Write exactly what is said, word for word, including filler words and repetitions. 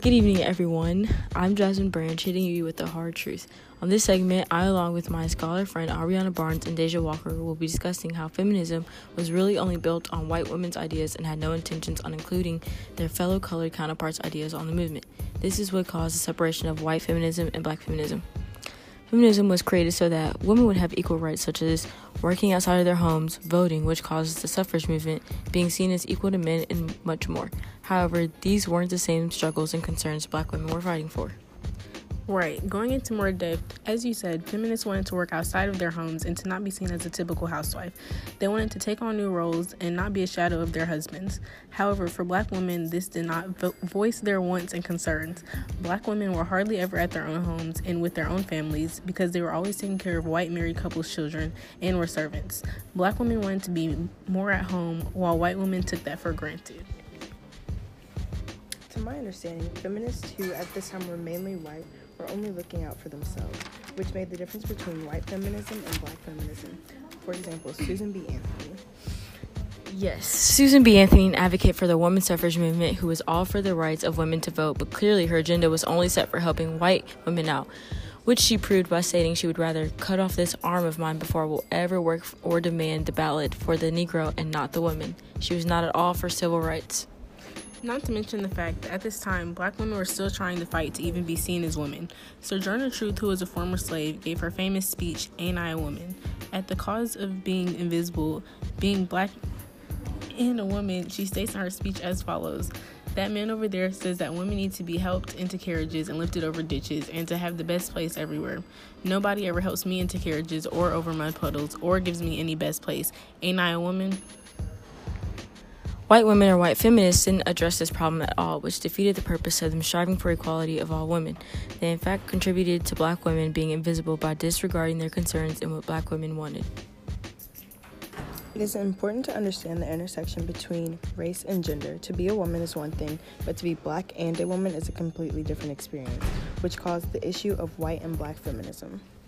Good evening, everyone. I'm Jasmine Branch, hitting you with the hard truth. On this segment, I, along with my scholar friend Ariana Barnes and Deja Walker, will be discussing how feminism was really only built on white women's ideas and had no intentions on including their fellow colored counterparts' ideas on the movement. This is what caused the separation of white feminism and black feminism. Feminism was created so that women would have equal rights, such as working outside of their homes, voting, which causes the suffrage movement, being seen as equal to men, and much more. However, these weren't the same struggles and concerns black women were fighting for. Right. Going into more depth, as you said, feminists wanted to work outside of their homes and to not be seen as a typical housewife. They wanted to take on new roles and not be a shadow of their husbands. However, for black women, this did not vo- voice their wants and concerns. Black women were hardly ever at their own homes and with their own families because they were always taking care of white married couples' children and were servants. Black women wanted to be more at home while white women took that for granted. To my understanding, feminists who at this time were mainly white were only looking out for themselves, which made the difference between white feminism and black feminism. For example, Susan B. Anthony. Yes, Susan B. Anthony, an advocate for the women's suffrage movement who was all for the rights of women to vote, but clearly her agenda was only set for helping white women out, which she proved by stating she would rather cut off this arm of mine before I will ever work or demand the ballot for the Negro and not the woman. She was not at all for civil rights. Not to mention the fact that at this time, black women were still trying to fight to even be seen as women. Sojourner Truth, who was a former slave, gave her famous speech, "Ain't I a Woman?" At the cause of being invisible, being black and a woman, she states in her speech as follows: "That man over there says that women need to be helped into carriages and lifted over ditches and to have the best place everywhere. Nobody ever helps me into carriages or over mud puddles or gives me any best place. Ain't I a woman?" White women or white feminists didn't address this problem at all, which defeated the purpose of them striving for equality of all women. They in fact contributed to black women being invisible by disregarding their concerns and what black women wanted. It is important to understand the intersection between race and gender. To be a woman is one thing, but to be black and a woman is a completely different experience, which caused the issue of white and black feminism.